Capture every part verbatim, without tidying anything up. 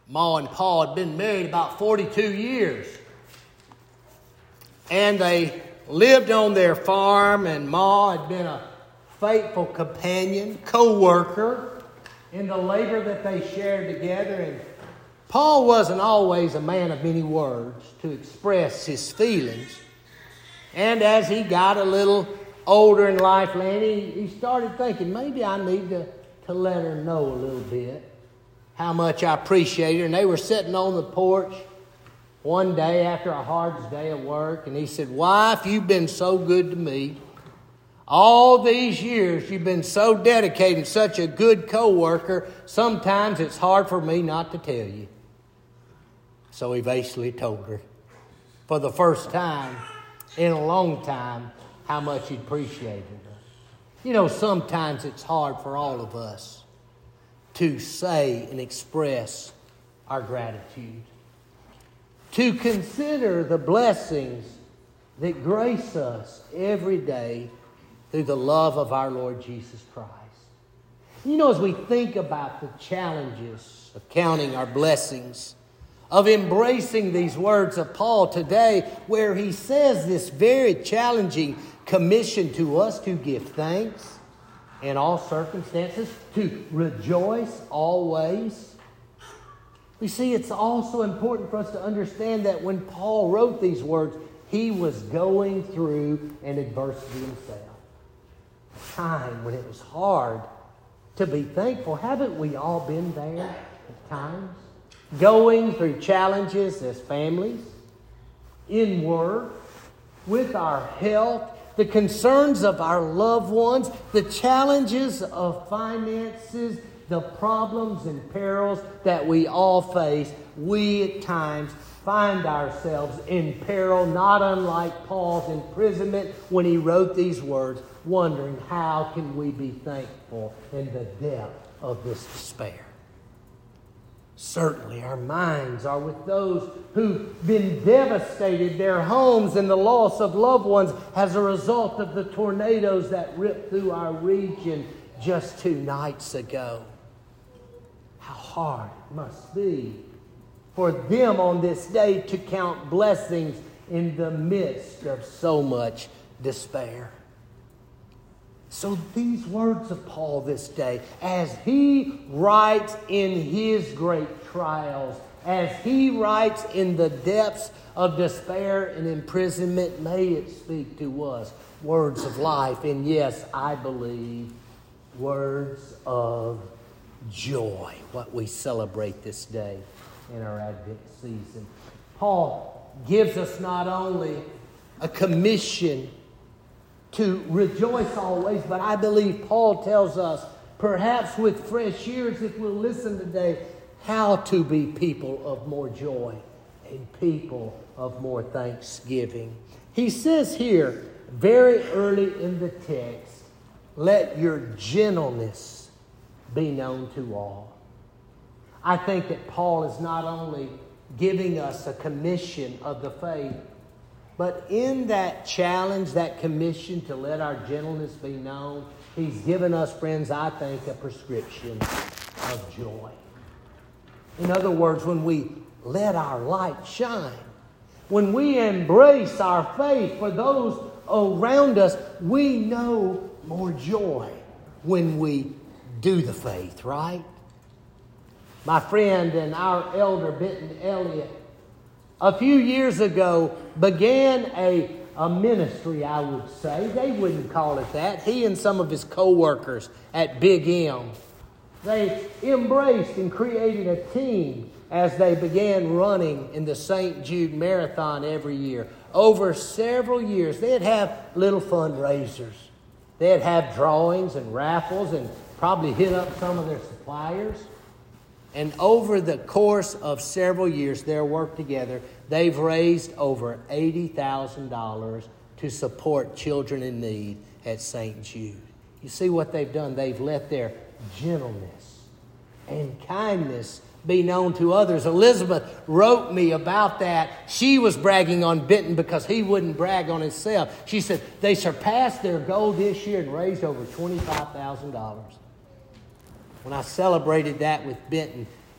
Ma and Pa had been married about forty-two years. And they lived on their farm, and Ma had been a faithful companion, co-worker in the labor that they shared together. And Pa wasn't always a man of many words to express his feelings. And as he got a little older in life, Lanny, he started thinking, maybe I need to, to let her know a little bit how much I appreciate her. And they were sitting on the porch one day after a hard day of work, and he said, "Wife, you've been so good to me. All these years you've been so dedicated, such a good co-worker. Sometimes it's hard for me not to tell you." So he basically told her for the first time in a long time how much he appreciated her. You know, sometimes it's hard for all of us to say and express our gratitude, to consider the blessings that grace us every day through the love of our Lord Jesus Christ. You know, as we think about the challenges of counting our blessings, of embracing these words of Paul today, where he says this very challenging commission to us to give thanks in all circumstances, to rejoice always. We see it's also important for us to understand that when Paul wrote these words, he was going through an adversity himself. A time when it was hard to be thankful. Haven't we all been there at times? Going through challenges as families, in work, with our health, the concerns of our loved ones, the challenges of finances, the problems and perils that we all face. We at times find ourselves in peril, not unlike Paul's imprisonment when he wrote these words, wondering how can we be thankful in the depth of this despair. Certainly our minds are with those who've been devastated, their homes and the loss of loved ones as a result of the tornadoes that ripped through our region just two nights ago. How hard it must be for them on this day to count blessings in the midst of so much despair. So these words of Paul this day, as he writes in his great trials, as he writes in the depths of despair and imprisonment, may it speak to us words of life. And yes, I believe words of joy, what we celebrate this day in our Advent season. Paul gives us not only a commission to rejoice always, but I believe Paul tells us, perhaps with fresh ears, if we'll listen today, how to be people of more joy and people of more thanksgiving. He says here, very early in the text, let your gentleness be known to all. I think that Paul is not only giving us a commission of the faith, but in that challenge, that commission to let our gentleness be known, he's given us, friends, I think, a prescription of joy. In other words, when we let our light shine, when we embrace our faith for those around us, we know more joy when we do the faith, right? My friend and our elder, Benton Elliott, a few years ago began a, a ministry, I would say. They wouldn't call it that. He and some of his co-workers at Big M, they embraced and created a team as they began running in the Saint Jude Marathon every year. Over several years, they'd have little fundraisers. They'd have drawings and raffles and probably hit up some of their suppliers. And over the course of several years, their work together, they've raised over eighty thousand dollars to support children in need at Saint Jude. You see what they've done? They've let their gentleness and kindness be known to others. Elizabeth wrote me about that. She was bragging on Benton because he wouldn't brag on himself. She said they surpassed their goal this year and raised over twenty-five thousand dollars. When I celebrated that with Benton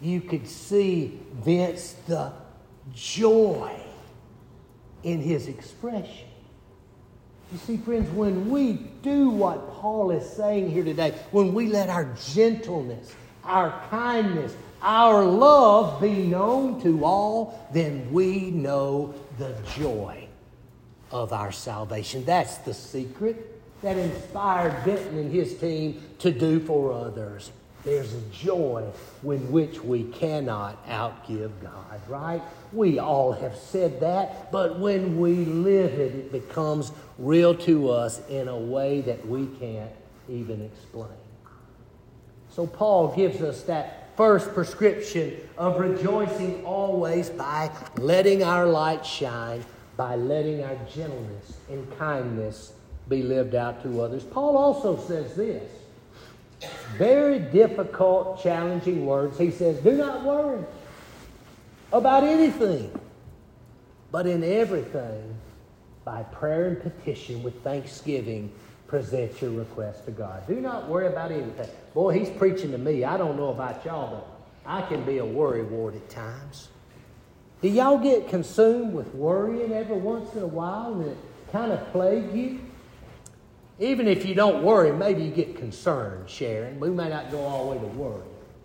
you could see, Vince, the joy in his expression. You see, friends, when we do what Paul is saying here today, when we let our gentleness, our kindness, our love be known to all, then we know the joy of our salvation. That's the secret that inspired Benton and his team to do for others. There's a joy with which we cannot outgive God, right? We all have said that, but when we live it, it becomes real to us in a way that we can't even explain. So Paul gives us that first prescription of rejoicing always by letting our light shine, by letting our gentleness and kindness be lived out to others. Paul also says this. Very difficult, challenging words. He says, do not worry about anything, but in everything, by prayer and petition with thanksgiving, present your request to God. Do not worry about anything. Boy, he's preaching to me. I don't know about y'all, but I can be a worrywart at times. Do y'all get consumed with worrying every once in a while and it kind of plague you? Even if you don't worry, maybe you get concerned, Sharon. We may not go all the way to worry.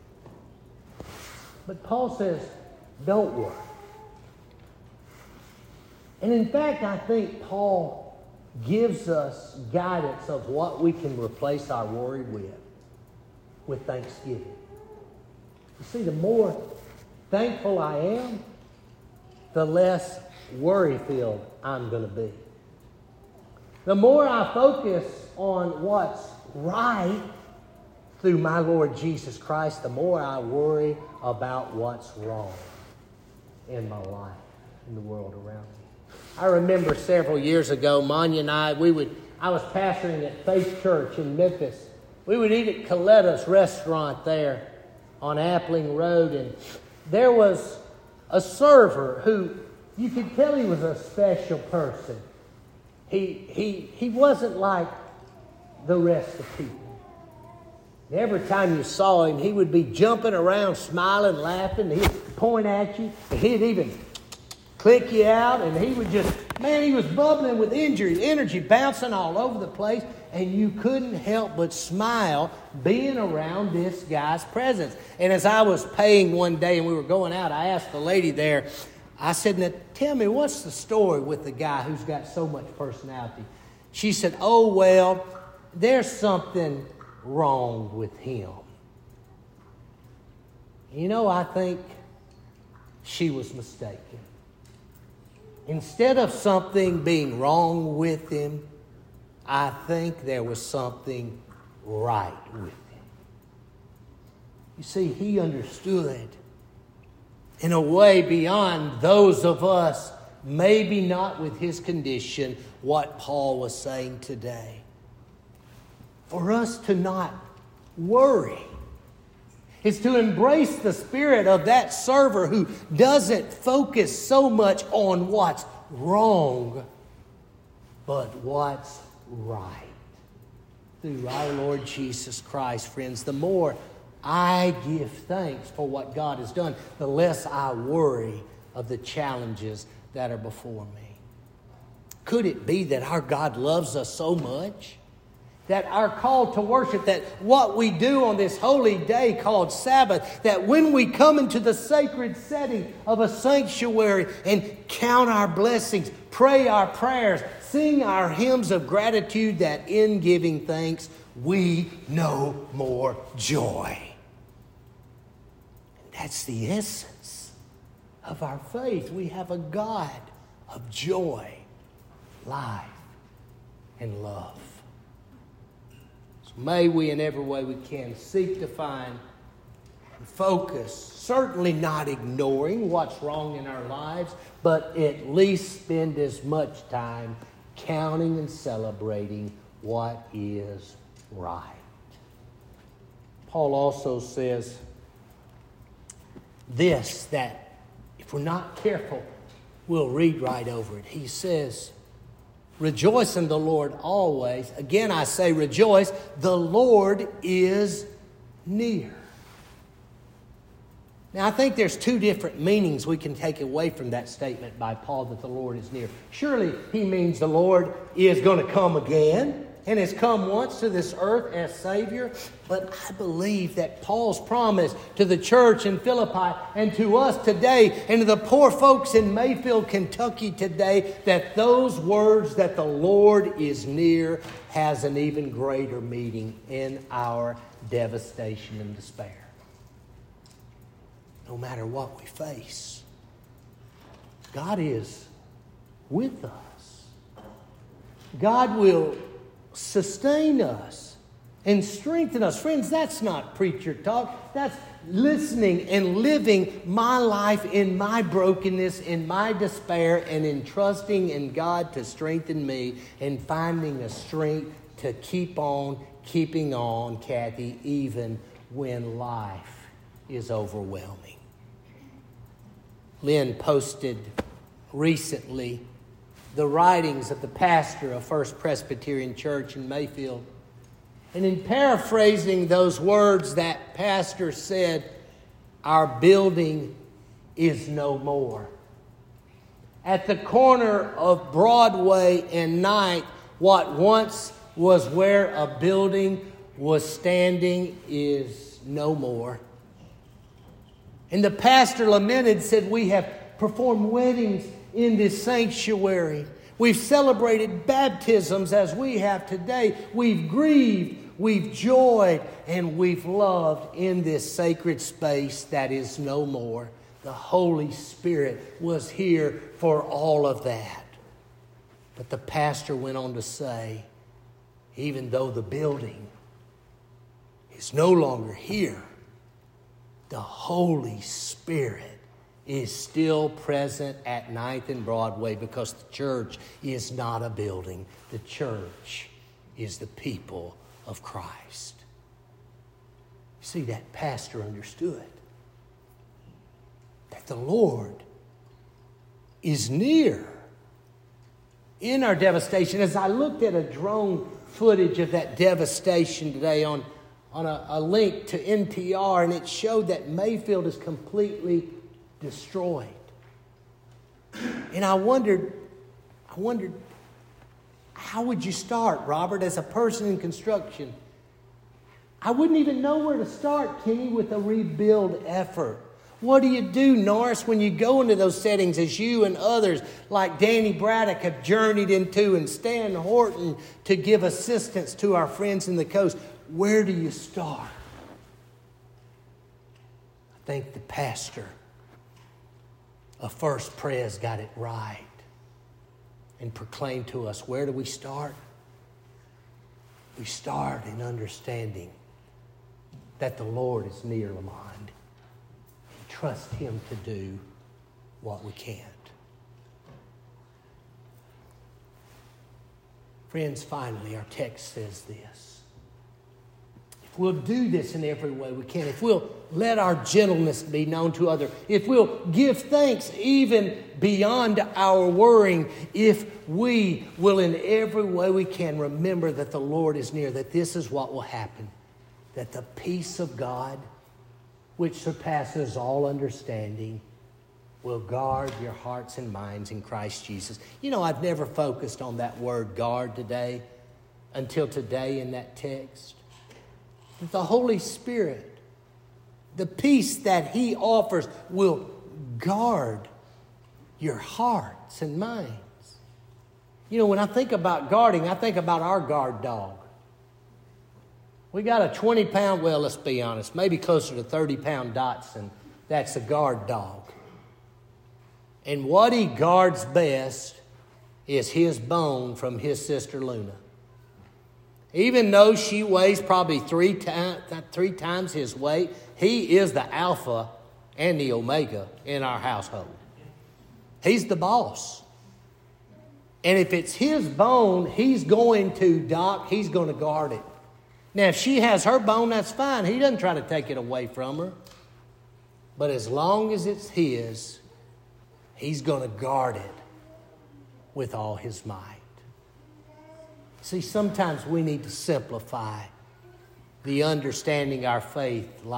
But Paul says, don't worry. And in fact, I think Paul gives us guidance of what we can replace our worry with, with thanksgiving. You see, the more thankful I am, the less worry-filled I'm going to be. The more I focus on what's right through my Lord Jesus Christ, the more I worry about what's wrong in my life, in the world around me. I remember several years ago, Monya and I, we would, I was pastoring at Faith Church in Memphis. We would eat at Coletta's restaurant there on Appling Road, and there was a server who you could tell he was a special person. He, he, he wasn't like the rest of people. Every time you saw him, he would be jumping around, smiling, laughing. He'd point at you. And he'd even click you out. And he would just, man, he was bubbling with injury, energy, bouncing all over the place. And you couldn't help but smile being around this guy's presence. And as I was paying one day and we were going out, I asked the lady there, I said, now tell me, what's the story with the guy who's got so much personality? She said, oh, well, there's something wrong with him. You know, I think she was mistaken. Instead of something being wrong with him, I think there was something right with him. You see, he understood in a way beyond those of us, maybe not with his condition, what Paul was saying today. For us to not worry is to embrace the spirit of that server who doesn't focus so much on what's wrong, but what's right. Through our Lord Jesus Christ, friends, the more I give thanks for what God has done, the less I worry of the challenges that are before me. Could it be that our God loves us so much that our call to worship, that what we do on this holy day called Sabbath, that when we come into the sacred setting of a sanctuary and count our blessings, pray our prayers, sing our hymns of gratitude, that in giving thanks we know more joy. That's the essence of our faith. We have a God of joy, life, and love. So may we, in every way we can, seek to find and focus, certainly not ignoring what's wrong in our lives, but at least spend as much time counting and celebrating what is right. Paul also says this, that if we're not careful, we'll read right over it. He says, rejoice in the Lord always. Again, I say rejoice. The Lord is near. Now, I think there's two different meanings we can take away from that statement by Paul that the Lord is near. Surely he means the Lord is going to come again and has come once to this earth as Savior. But I believe that Paul's promise to the church in Philippi and to us today and to the poor folks in Mayfield, Kentucky today, that those words that the Lord is near has an even greater meaning in our devastation and despair. No matter what we face, God is with us. God will sustain us and strengthen us. Friends, that's not preacher talk. That's listening and living my life in my brokenness, in my despair, and in trusting in God to strengthen me and finding a strength to keep on keeping on, Kathy, even when life is overwhelming. Lynn posted recently the writings of the pastor of First Presbyterian Church in Mayfield. And in paraphrasing those words, that pastor said, "Our building is no more." At the corner of Broadway and Ninth, what once was where a building was standing is no more. And the pastor lamented, said, "We have performed weddings in this sanctuary. We've celebrated baptisms as we have today. We've grieved, we've joyed, and we've loved in this sacred space that is no more. The Holy Spirit was here for all of that." But the pastor went on to say, even though the building is no longer here, the Holy Spirit is still present at Ninth and Broadway, because the church is not a building. The church is the people of Christ. See, that pastor understood that the Lord is near in our devastation. As I looked at a drone footage of that devastation today on on a, a link to N P R, and it showed that Mayfield is completely destroyed. And I wondered, I wondered, how would you start, Robert, as a person in construction? I wouldn't even know where to start, Kenny, with a rebuild effort. What do you do, Norris, when you go into those settings, as you and others like Danny Braddock have journeyed into, and Stan Horton to give assistance to our friends in the coast? Where do you start? I think the pastor of First Pres got it right and proclaimed to us, where do we start? We start in understanding that the Lord is near, Lamond. And trust Him to do what we can't. Friends, finally, our text says this. We'll do this in every way we can. If we'll let our gentleness be known to others, if we'll give thanks even beyond our worrying, if we will in every way we can remember that the Lord is near, that this is what will happen, that the peace of God, which surpasses all understanding, will guard your hearts and minds in Christ Jesus. You know, I've never focused on that word guard today until today in that text. That the Holy Spirit, the peace that He offers, will guard your hearts and minds. You know, when I think about guarding, I think about our guard dog. We got a twenty pound, well, let's be honest, maybe closer to thirty pound Dotson. That's a guard dog. And what he guards best is his bone from his sister Luna. Even though she weighs probably three, time, three times his weight, he is the alpha and the omega in our household. He's the boss. And if it's his bone, he's going to, Doc, he's going to guard it. Now, if she has her bone, that's fine. He doesn't try to take it away from her. But as long as it's his, he's going to guard it with all his might. See, sometimes we need to simplify the understanding our faith like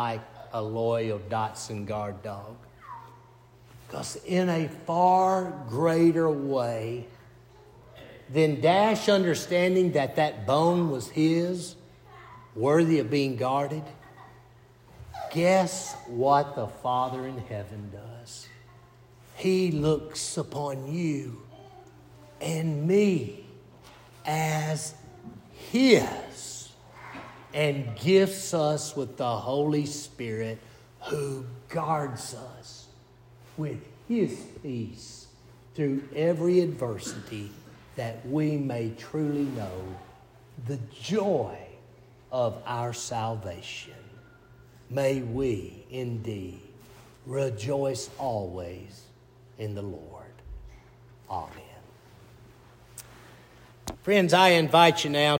a loyal Dotson guard dog. Because in a far greater way than Dash understanding that that bone was his, worthy of being guarded, guess what the Father in heaven does? He looks upon you and me as his and gifts us with the Holy Spirit who guards us with his peace through every adversity, that we may truly know the joy of our salvation. May we indeed rejoice always in the Lord. Amen. Friends, I invite you now